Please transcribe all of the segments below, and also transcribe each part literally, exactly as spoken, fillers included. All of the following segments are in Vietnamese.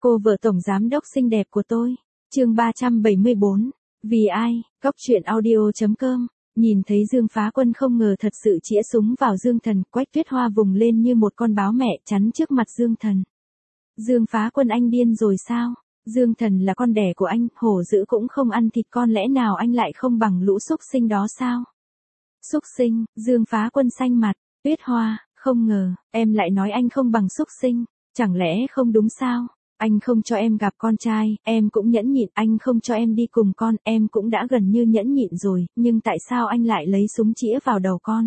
Cô vợ tổng giám đốc xinh đẹp của tôi. Chương ba trăm bảy mươi bốn. Vì ai? Góc truyện audio chấm com. Nhìn thấy Dương Phá Quân không ngờ thật sự chĩa súng vào Dương Thần, Quách Tuyết Hoa vùng lên như một con báo mẹ chắn trước mặt Dương Thần. Dương Phá Quân, anh điên rồi sao? Dương Thần là con đẻ của anh, hổ dữ cũng không ăn thịt con, lẽ nào anh lại không bằng lũ xúc sinh đó sao? Xúc sinh? Dương Phá Quân xanh mặt. Tuyết Hoa, không ngờ, em lại nói anh không bằng xúc sinh, chẳng lẽ không đúng sao? Anh không cho em gặp con trai, em cũng nhẫn nhịn, anh không cho em đi cùng con, em cũng đã gần như nhẫn nhịn rồi, nhưng tại sao anh lại lấy súng chĩa vào đầu con?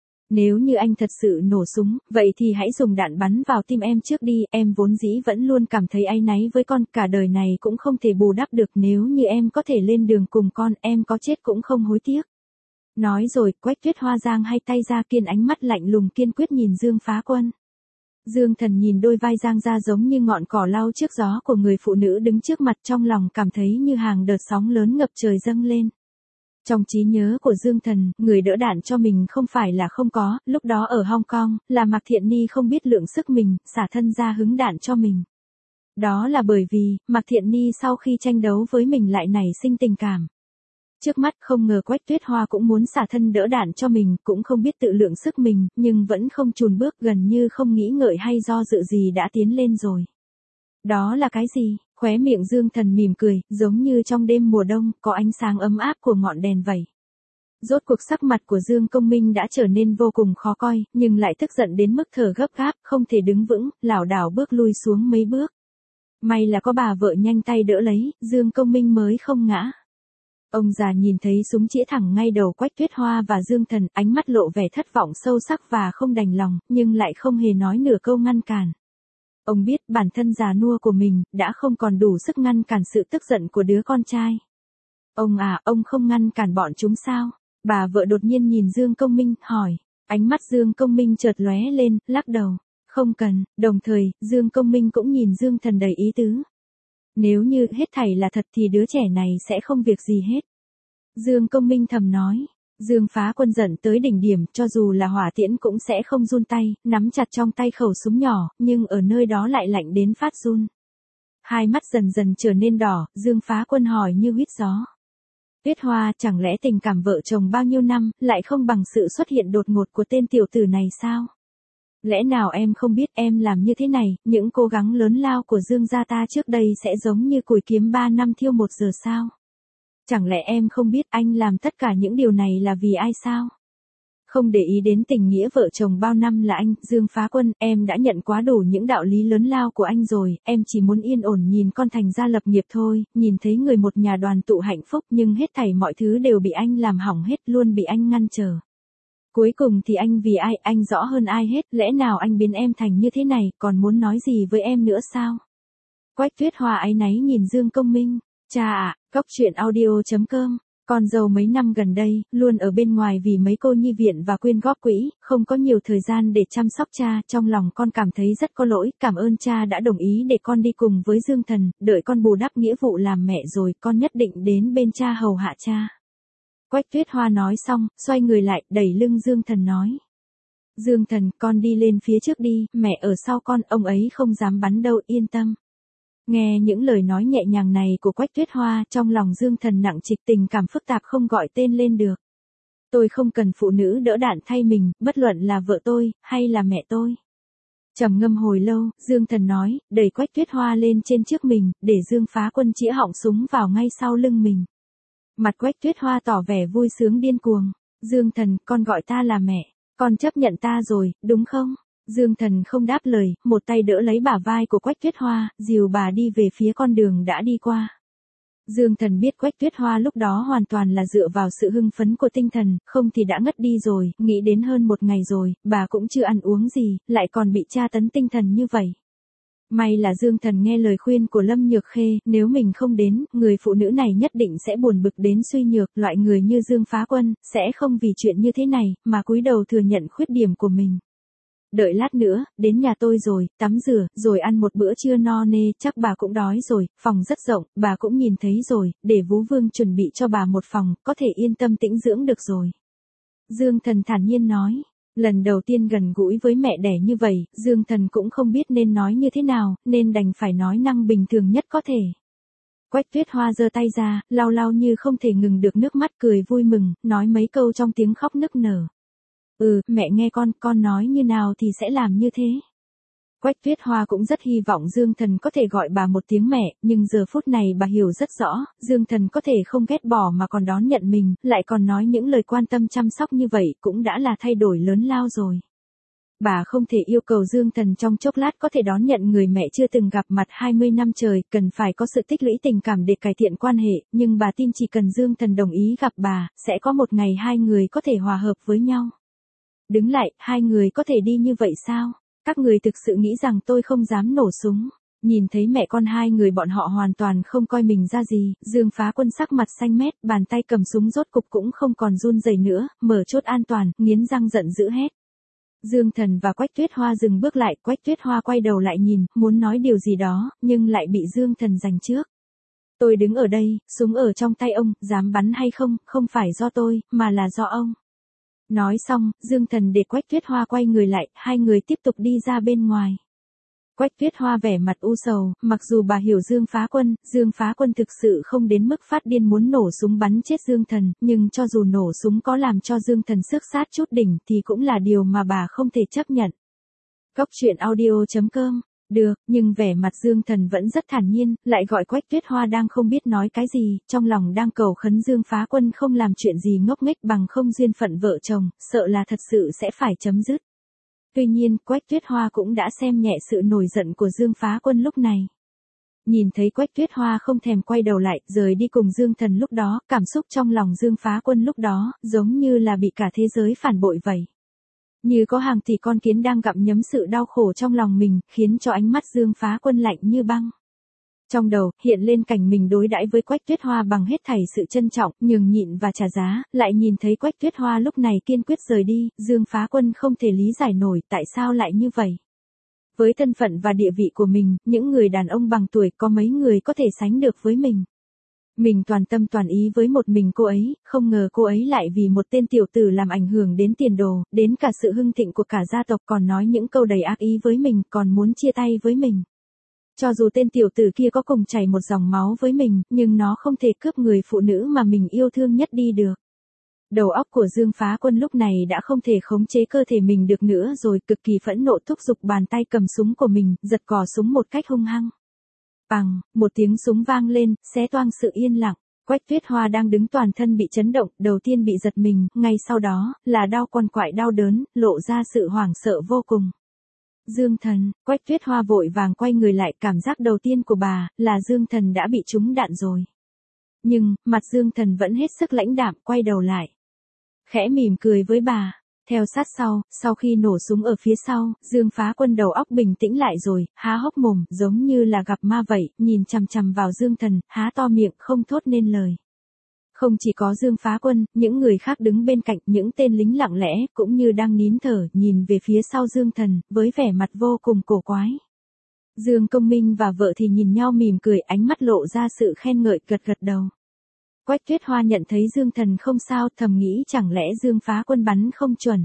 Nếu như anh thật sự nổ súng, vậy thì hãy dùng đạn bắn vào tim em trước đi, em vốn dĩ vẫn luôn cảm thấy áy náy với con, cả đời này cũng không thể bù đắp được, nếu như em có thể lên đường cùng con, em có chết cũng không hối tiếc. Nói rồi, Quách Tuyết Hoa giang hai tay ra, kiên ánh mắt lạnh lùng kiên quyết nhìn Dương Phá Quân. Dương Thần nhìn đôi vai giang ra giống như ngọn cỏ lau trước gió của người phụ nữ đứng trước mặt, trong lòng cảm thấy như hàng đợt sóng lớn ngập trời dâng lên. Trong trí nhớ của Dương Thần, người đỡ đạn cho mình không phải là không có, lúc đó ở Hong Kong, là Mạc Thiện Ni không biết lượng sức mình, xả thân ra hứng đạn cho mình. Đó là bởi vì, Mạc Thiện Ni sau khi tranh đấu với mình lại nảy sinh tình cảm. Trước mắt không ngờ Quách Tuyết Hoa cũng muốn xả thân đỡ đạn cho mình, cũng không biết tự lượng sức mình, nhưng vẫn không chùn bước, gần như không nghĩ ngợi hay do dự gì đã tiến lên rồi. Đó là cái gì? Khóe miệng Dương Thần mỉm cười, giống như trong đêm mùa đông, có ánh sáng ấm áp của ngọn đèn vậy. Rốt cuộc sắc mặt của Dương Công Minh đã trở nên vô cùng khó coi, nhưng lại tức giận đến mức thở gấp gáp, không thể đứng vững, lảo đảo bước lui xuống mấy bước. May là có bà vợ nhanh tay đỡ lấy, Dương Công Minh mới không ngã. Ông già nhìn thấy súng chĩa thẳng ngay đầu Quách Tuyết Hoa và Dương Thần, ánh mắt lộ vẻ thất vọng sâu sắc và không đành lòng, nhưng lại không hề nói nửa câu ngăn cản. Ông biết bản thân già nua của mình đã không còn đủ sức ngăn cản sự tức giận của đứa con trai. Ông à, ông không ngăn cản bọn chúng sao? Bà vợ đột nhiên nhìn Dương Công Minh, hỏi. Ánh mắt Dương Công Minh chợt lóe lên, lắc đầu. Không cần, đồng thời, Dương Công Minh cũng nhìn Dương Thần đầy ý tứ. Nếu như hết thảy là thật thì đứa trẻ này sẽ không việc gì hết. Dương Công Minh thầm nói. Dương Phá Quân giận tới đỉnh điểm, cho dù là hỏa tiễn cũng sẽ không run tay, nắm chặt trong tay khẩu súng nhỏ, nhưng ở nơi đó lại lạnh đến phát run. Hai mắt dần dần trở nên đỏ, Dương Phá Quân hỏi như huýt gió. Tuyết Hoa, chẳng lẽ tình cảm vợ chồng bao nhiêu năm, lại không bằng sự xuất hiện đột ngột của tên tiểu tử này sao? Lẽ nào em không biết em làm như thế này, những cố gắng lớn lao của Dương gia ta trước đây sẽ giống như củi kiếm ba năm thiêu một giờ sao? Chẳng lẽ em không biết anh làm tất cả những điều này là vì ai sao? Không để ý đến tình nghĩa vợ chồng bao năm là anh, Dương Phá Quân, em đã nhận quá đủ những đạo lý lớn lao của anh rồi, em chỉ muốn yên ổn nhìn con thành gia lập nghiệp thôi, nhìn thấy người một nhà đoàn tụ hạnh phúc, nhưng hết thảy mọi thứ đều bị anh làm hỏng hết, luôn bị anh ngăn trở. Cuối cùng thì anh vì ai, anh rõ hơn ai hết, lẽ nào anh biến em thành như thế này, còn muốn nói gì với em nữa sao? Quách Tuyết Hoa áy náy nhìn Dương Công Minh. Cha ạ, góc truyện audio chấm com, con dâu mấy năm gần đây, luôn ở bên ngoài vì mấy cô nhi viện và quyên góp quỹ, không có nhiều thời gian để chăm sóc cha, trong lòng con cảm thấy rất có lỗi, cảm ơn cha đã đồng ý để con đi cùng với Dương Thần, đợi con bù đắp nghĩa vụ làm mẹ rồi, con nhất định đến bên cha hầu hạ cha. Quách Tuyết Hoa nói xong, xoay người lại, đẩy lưng Dương Thần nói. Dương Thần, con đi lên phía trước đi, mẹ ở sau con, ông ấy không dám bắn đâu, yên tâm. Nghe những lời nói nhẹ nhàng này của Quách Tuyết Hoa, trong lòng Dương Thần nặng trịch, tình cảm phức tạp không gọi tên lên được. Tôi không cần phụ nữ đỡ đạn thay mình, bất luận là vợ tôi, hay là mẹ tôi. Trầm ngâm hồi lâu, Dương Thần nói, đẩy Quách Tuyết Hoa lên trên trước mình, để Dương Phá Quân chĩa họng súng vào ngay sau lưng mình. Mặt Quách Tuyết Hoa tỏ vẻ vui sướng điên cuồng. Dương Thần, con gọi ta là mẹ, con chấp nhận ta rồi, đúng không? Dương Thần không đáp lời, một tay đỡ lấy bả vai của Quách Tuyết Hoa, dìu bà đi về phía con đường đã đi qua. Dương Thần biết Quách Tuyết Hoa lúc đó hoàn toàn là dựa vào sự hưng phấn của tinh thần, không thì đã ngất đi rồi, nghĩ đến hơn một ngày rồi, bà cũng chưa ăn uống gì, lại còn bị tra tấn tinh thần như vậy. May là Dương Thần nghe lời khuyên của Lâm Nhược Khê, nếu mình không đến, người phụ nữ này nhất định sẽ buồn bực đến suy nhược, loại người như Dương Phá Quân, sẽ không vì chuyện như thế này, mà cúi đầu thừa nhận khuyết điểm của mình. Đợi lát nữa, đến nhà tôi rồi, tắm rửa, rồi ăn một bữa trưa no nê, chắc bà cũng đói rồi, phòng rất rộng, bà cũng nhìn thấy rồi, để Vú Vương chuẩn bị cho bà một phòng, có thể yên tâm tĩnh dưỡng được rồi. Dương Thần thản nhiên nói. Lần đầu tiên gần gũi với mẹ đẻ như vậy, Dương Thần cũng không biết nên nói như thế nào, nên đành phải nói năng bình thường nhất có thể. Quách Tuyết Hoa giơ tay ra, lau lau như không thể ngừng được nước mắt, cười vui mừng, nói mấy câu trong tiếng khóc nức nở. Ừ, mẹ nghe con, con nói như nào thì sẽ làm như thế. Quách Tuyết Hoa cũng rất hy vọng Dương Thần có thể gọi bà một tiếng mẹ, nhưng giờ phút này bà hiểu rất rõ, Dương Thần có thể không ghét bỏ mà còn đón nhận mình, lại còn nói những lời quan tâm chăm sóc như vậy cũng đã là thay đổi lớn lao rồi. Bà không thể yêu cầu Dương Thần trong chốc lát có thể đón nhận người mẹ chưa từng gặp mặt hai mươi năm trời, cần phải có sự tích lũy tình cảm để cải thiện quan hệ, nhưng bà tin chỉ cần Dương Thần đồng ý gặp bà, sẽ có một ngày hai người có thể hòa hợp với nhau. Đứng lại, hai người có thể đi như vậy sao? Các người thực sự nghĩ rằng tôi không dám nổ súng. Nhìn thấy mẹ con hai người bọn họ hoàn toàn không coi mình ra gì, Dương Phá Quân sắc mặt xanh mét, bàn tay cầm súng rốt cục cũng không còn run rẩy nữa, mở chốt an toàn, nghiến răng giận dữ hét. Dương Thần và Quách Tuyết Hoa dừng bước lại, Quách Tuyết Hoa quay đầu lại nhìn, muốn nói điều gì đó, nhưng lại bị Dương Thần giành trước. Tôi đứng ở đây, súng ở trong tay ông, dám bắn hay không, không phải do tôi, mà là do ông. Nói xong, Dương Thần để Quách Tuyết Hoa quay người lại, hai người tiếp tục đi ra bên ngoài. Quách Tuyết Hoa vẻ mặt u sầu, mặc dù bà hiểu Dương Phá Quân, Dương Phá Quân thực sự không đến mức phát điên muốn nổ súng bắn chết Dương Thần, nhưng cho dù nổ súng có làm cho Dương Thần xước sát chút đỉnh thì cũng là điều mà bà không thể chấp nhận. Cốc truyện audio chấm com. Được, nhưng vẻ mặt Dương Thần vẫn rất thản nhiên, lại gọi Quách Tuyết Hoa đang không biết nói cái gì, trong lòng đang cầu khấn Dương Phá Quân không làm chuyện gì ngốc nghếch bằng không duyên phận vợ chồng, sợ là thật sự sẽ phải chấm dứt. Tuy nhiên, Quách Tuyết Hoa cũng đã xem nhẹ sự nổi giận của Dương Phá Quân lúc này. Nhìn thấy Quách Tuyết Hoa không thèm quay đầu lại, rời đi cùng Dương Thần lúc đó, cảm xúc trong lòng Dương Phá Quân lúc đó, giống như là bị cả thế giới phản bội vậy. Như có hàng tỷ con kiến đang gặm nhấm sự đau khổ trong lòng mình, khiến cho ánh mắt Dương Phá Quân lạnh như băng. Trong đầu, hiện lên cảnh mình đối đãi với Quách Tuyết Hoa bằng hết thảy sự trân trọng, nhường nhịn và trả giá, lại nhìn thấy Quách Tuyết Hoa lúc này kiên quyết rời đi, Dương Phá Quân không thể lý giải nổi tại sao lại như vậy. Với thân phận và địa vị của mình, những người đàn ông bằng tuổi có mấy người có thể sánh được với mình. Mình toàn tâm toàn ý với một mình cô ấy, không ngờ cô ấy lại vì một tên tiểu tử làm ảnh hưởng đến tiền đồ, đến cả sự hưng thịnh của cả gia tộc, còn nói những câu đầy ác ý với mình, còn muốn chia tay với mình. Cho dù tên tiểu tử kia có cùng chảy một dòng máu với mình, nhưng nó không thể cướp người phụ nữ mà mình yêu thương nhất đi được. Đầu óc của Dương Phá Quân lúc này đã không thể khống chế cơ thể mình được nữa rồi, cực kỳ phẫn nộ thúc giục bàn tay cầm súng của mình, giật cò súng một cách hung hăng. Bằng, một tiếng súng vang lên, xé toang sự yên lặng. Quách Tuyết Hoa đang đứng toàn thân bị chấn động, đầu tiên bị giật mình, ngay sau đó, là đau quằn quại đau đớn, lộ ra sự hoảng sợ vô cùng. Dương Thần, Quách Tuyết Hoa vội vàng quay người lại, cảm giác đầu tiên của bà, là Dương Thần đã bị trúng đạn rồi. Nhưng, mặt Dương Thần vẫn hết sức lãnh đạm, quay đầu lại. Khẽ mỉm cười với bà. Theo sát sau, sau khi nổ súng ở phía sau, Dương Phá Quân đầu óc bình tĩnh lại rồi, há hốc mồm, giống như là gặp ma vậy, nhìn chằm chằm vào Dương Thần, há to miệng, không thốt nên lời. Không chỉ có Dương Phá Quân, những người khác đứng bên cạnh, những tên lính lặng lẽ, cũng như đang nín thở, nhìn về phía sau Dương Thần, với vẻ mặt vô cùng cổ quái. Dương Công Minh và vợ thì nhìn nhau mỉm cười, ánh mắt lộ ra sự khen ngợi, gật gật đầu. Quách Tuyết Hoa nhận thấy Dương Thần không sao, thầm nghĩ chẳng lẽ Dương Phá Quân bắn không chuẩn.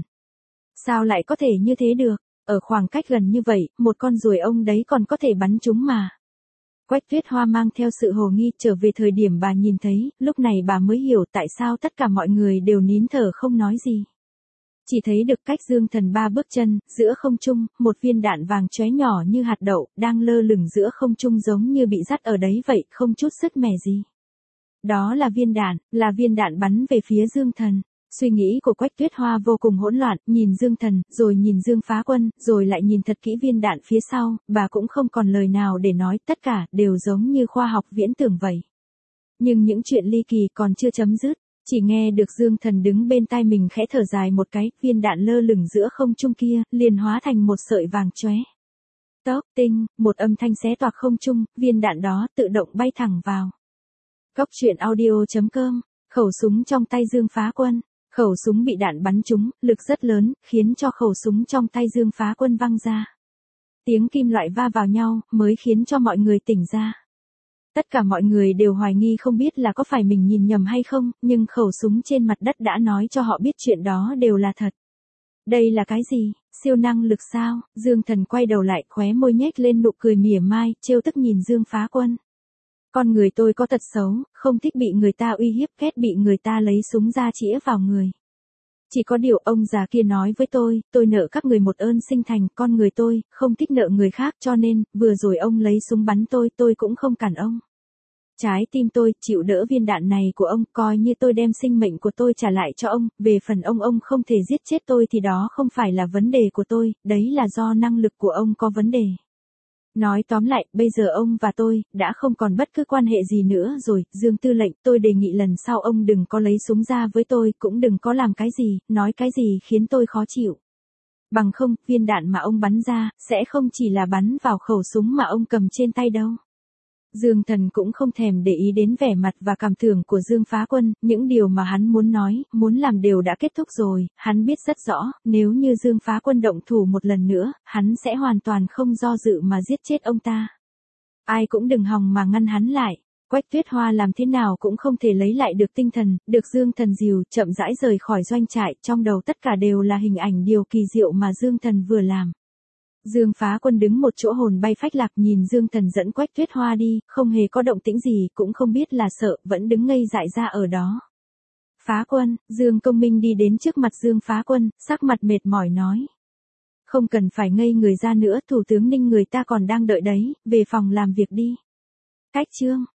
Sao lại có thể như thế được, ở khoảng cách gần như vậy, một con ruồi ông đấy còn có thể bắn chúng mà. Quách Tuyết Hoa mang theo sự hồ nghi trở về thời điểm bà nhìn thấy, lúc này bà mới hiểu tại sao tất cả mọi người đều nín thở không nói gì. Chỉ thấy được cách Dương Thần ba bước chân, giữa không trung, một viên đạn vàng chóe nhỏ như hạt đậu, đang lơ lửng giữa không trung giống như bị dắt ở đấy vậy, không chút sức mẻ gì. Đó là viên đạn, là viên đạn bắn về phía Dương Thần. Suy nghĩ của Quách Tuyết Hoa vô cùng hỗn loạn, nhìn Dương Thần, rồi nhìn Dương Phá Quân, rồi lại nhìn thật kỹ viên đạn phía sau, bà cũng không còn lời nào để nói, tất cả đều giống như khoa học viễn tưởng vậy. Nhưng những chuyện ly kỳ còn chưa chấm dứt, chỉ nghe được Dương Thần đứng bên tai mình khẽ thở dài một cái, viên đạn lơ lửng giữa không trung kia, liền hóa thành một sợi vàng chóe. Tốc tinh, một âm thanh xé toạc không trung, viên đạn đó tự động bay thẳng vào. Cốc truyện audio chấm com, khẩu súng trong tay Dương Phá Quân. Khẩu súng bị đạn bắn trúng, lực rất lớn, khiến cho khẩu súng trong tay Dương Phá Quân văng ra. Tiếng kim loại va vào nhau, mới khiến cho mọi người tỉnh ra. Tất cả mọi người đều hoài nghi không biết là có phải mình nhìn nhầm hay không, nhưng khẩu súng trên mặt đất đã nói cho họ biết chuyện đó đều là thật. Đây là cái gì? Siêu năng lực sao? Dương Thần quay đầu lại, khóe môi nhếch lên nụ cười mỉa mai, trêu tức nhìn Dương Phá Quân. Con người tôi có tật xấu, không thích bị người ta uy hiếp, ghét bị người ta lấy súng ra chĩa vào người. Chỉ có điều ông già kia nói với tôi, tôi nợ các người một ơn sinh thành, con người tôi, không thích nợ người khác cho nên, vừa rồi ông lấy súng bắn tôi, tôi cũng không cản ông. Trái tim tôi, chịu đỡ viên đạn này của ông, coi như tôi đem sinh mệnh của tôi trả lại cho ông, về phần ông ông không thể giết chết tôi thì đó không phải là vấn đề của tôi, đấy là do năng lực của ông có vấn đề. Nói tóm lại, bây giờ ông và tôi, đã không còn bất cứ quan hệ gì nữa rồi, Dương Tư lệnh, tôi đề nghị lần sau ông đừng có lấy súng ra với tôi, cũng đừng có làm cái gì, nói cái gì khiến tôi khó chịu. Bằng không, viên đạn mà ông bắn ra, sẽ không chỉ là bắn vào khẩu súng mà ông cầm trên tay đâu. Dương Thần cũng không thèm để ý đến vẻ mặt và cảm tưởng của Dương Phá Quân, những điều mà hắn muốn nói, muốn làm đều đã kết thúc rồi, hắn biết rất rõ, nếu như Dương Phá Quân động thủ một lần nữa, hắn sẽ hoàn toàn không do dự mà giết chết ông ta. Ai cũng đừng hòng mà ngăn hắn lại. Quách Tuyết Hoa làm thế nào cũng không thể lấy lại được tinh thần, được Dương Thần dìu, chậm rãi rời khỏi doanh trại, trong đầu tất cả đều là hình ảnh điều kỳ diệu mà Dương Thần vừa làm. Dương Phá Quân đứng một chỗ hồn bay phách lạc nhìn Dương Thần dẫn Quách Tuyết Hoa đi, không hề có động tĩnh gì, cũng không biết là sợ, vẫn đứng ngây dại ra ở đó. Phá Quân, Dương Công Minh đi đến trước mặt Dương Phá Quân, sắc mặt mệt mỏi nói. Không cần phải ngây người ra nữa, Thủ tướng Ninh người ta còn đang đợi đấy, về phòng làm việc đi. Cách chương.